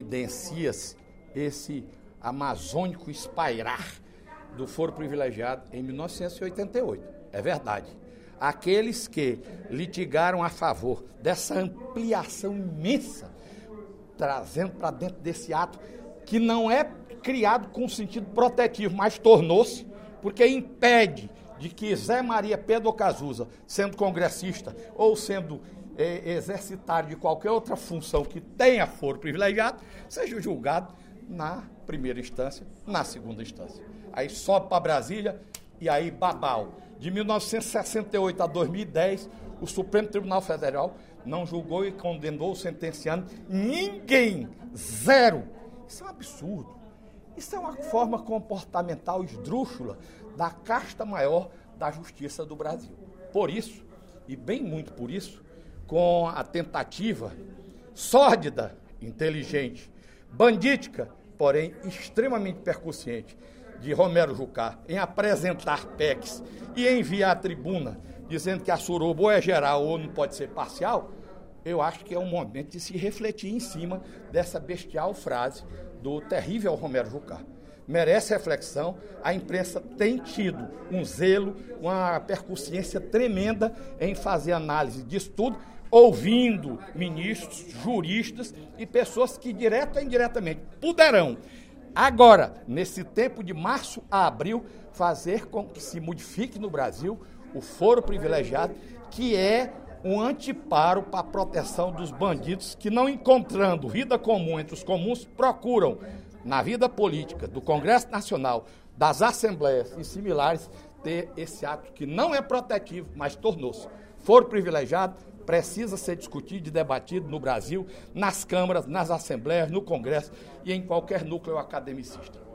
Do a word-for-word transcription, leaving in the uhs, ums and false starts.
evidencia-se esse amazônico espairar do foro privilegiado em mil novecentos e oitenta e oito. É verdade. Aqueles que litigaram a favor dessa ampliação imensa, trazendo para dentro desse ato, que não é criado com sentido protetivo, mas tornou-se, porque impede de que Zé Maria Pedro Cazuza, sendo congressista ou sendo eh, exercitário de qualquer outra função que tenha foro privilegiado, seja julgado na primeira instância, na segunda instância. Aí sobe para Brasília e aí babau. De mil novecentos e sessenta e oito a dois mil e dez, o Supremo Tribunal Federal não julgou e condenou, sentenciando ninguém, zero. Isso é um absurdo. Isso é uma forma comportamental esdrúxula da casta maior da justiça do Brasil. Por isso, e bem muito por isso, com a tentativa sórdida, inteligente, bandítica, porém extremamente percussiente, de Romero Jucá em apresentar P E Cs e enviar à tribuna dizendo que a suruba ou é geral ou não pode ser parcial, eu acho que é um momento de se refletir em cima dessa bestial frase do terrível Romero Jucá. Merece reflexão, a imprensa tem tido um zelo, uma percussiência tremenda em fazer análise disso tudo, ouvindo ministros, juristas e pessoas que, direta ou indiretamente, poderão, agora, nesse tempo de março a abril, fazer com que se modifique no Brasil o foro privilegiado, que é um anteparo para a proteção dos bandidos que, não encontrando vida comum entre os comuns, procuram, na vida política do Congresso Nacional, das assembleias e similares, ter esse ato que não é protetivo, mas tornou-se. Foro privilegiado precisa ser discutido e debatido no Brasil, nas câmaras, nas assembleias, no Congresso e em qualquer núcleo academicista.